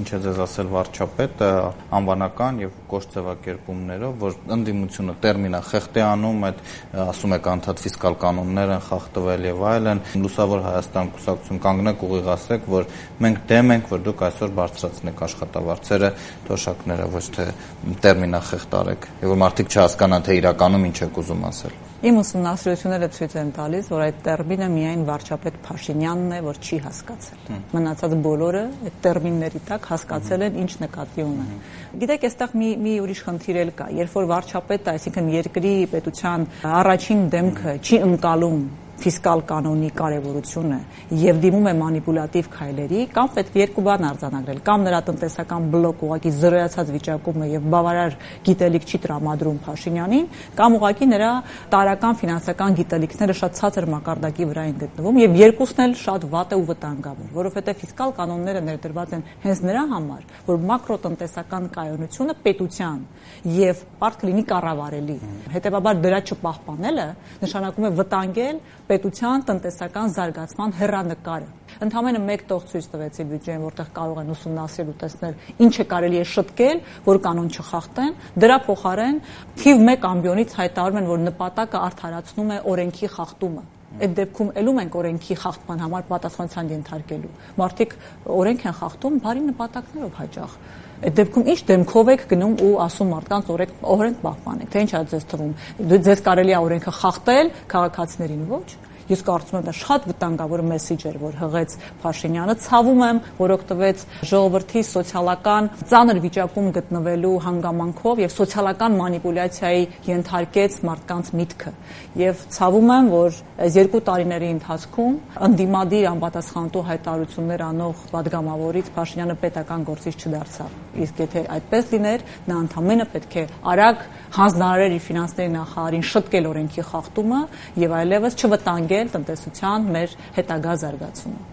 ինչ է ձեզ ասել վարչապետը անվանական եւ կոշտ ձևակերպումներով, որ ընդդիմությունը տերմինը խեղդ է անում, այդ ասում եք անդադ ֆիսկալ կանոններ են խախտվել եւ այլն, Լուսավոր Հայաստան կուսակցություն կանգնեք ուղիղացեք, որ մենք դեմ ենք, որ դուք այսօր բարձրացնեք աշխատավարձերը, թոշակները, ոչ թե տերմինը խեղդ արեք, եւ որ մարդիկ չհասկանան, թե իրականում ինչ եք ուզում ասել։ Իմ ուսումնասիրությունները ցույց են տալիս, որ այդ տերմինը միայն վարչապետ Փաշինյանն է, որ չի հասկացել։ Մնացած բոլորը այդ տերմինների տակ հասկացել են ինչ նկատի ունեն։ Գիտեք, այստեղ մի ուրիշ խնդիր էլ կա, երբ որ վարչապետը, այսինքն երկրի պետության առաջին դեմքը չի ընկալում ֆիսկալ կանոնի կարևորությունը եւ դիմում է մանիպուլատիվ քայլերի, կամ պետք է երկու բան արձանագրել, կամ նրա տնտեսական բլոկ ուղղակի զրոյացած վիճակում է եւ բավարար գիտելիք չի տրամադրում Փաշինյանին, կամ ուղղակի նրա տարական ֆինանսական գիտելիքները շատ ցածր մակարդակի վրա են գտնվում եւ երկուսն էլ շատ վատ է ու վտանգավոր, որովհետեւ ֆիսկալ կանոնները ներդրված են հենց նրա համար, որ մակրոտնտեսական կայունությունը պետության եւ պարտք լինի կառավարելի։ Հետեւաբար դրա չպահպանելը նշանակում է վտանգել պետության տնտեսական զարգացման հեռանկարը։ Ընդհանրապես մեկ տող ցույց տվեցի բյուջեին, որտեղ կարող են ուսումնասիրել ու տեսնել ինչը կարելի է շտկել, որ կանոն չխախտեն, դրա փոխարեն թիվ 1 ամբիոնից հայտարարում են, որ նպատակը արդարացնում է օրենքի խախտումը։ Այդ դեպքում ելում ենք օրենքի խախտման համար պատասխանատվության ենթարկելու։ Մարդիկ օրենք են խախտում բարի նպատակներով հաճախ։ Այդ դեպքում ինչ դեմքով եք գնում ու ասում մարդկանց օրենք պահպանեք, թե ինչ է ձեզ թվում։ Ձեզ կարելի է օրենքը խախտել, քաղաքացիներին ոչ։ Ես կարծում եմ դա շատ վտանգավոր մեսիջ էր, որ հղեց Փաշինյանը, ցավում եմ, որ օգտվեց ժողովրդի սոցիալական ծանր վիճակում գտնվելու հանգամանքով եւ սոցիալական մանիպուլյացիայի ենթարկեց մարդկանց միտքը։ Եվ ցավում եմ, որ այս 2 տարիների ընթացքում ընդդիմադիր անպատասխանատու հայտարարություններ անող падգամավորից Փաշինյանը պետական գործիչ չդարձավ։ Իսկ եթե այդպես լիներ, նա ընդամենը պետք է արագ հանձնարարեր իր ֆինանսների նախարարին շտկել օրենքի խախտումը եւ այլևս չվտանգել տնտեսության մեր հետագա զարգացումը։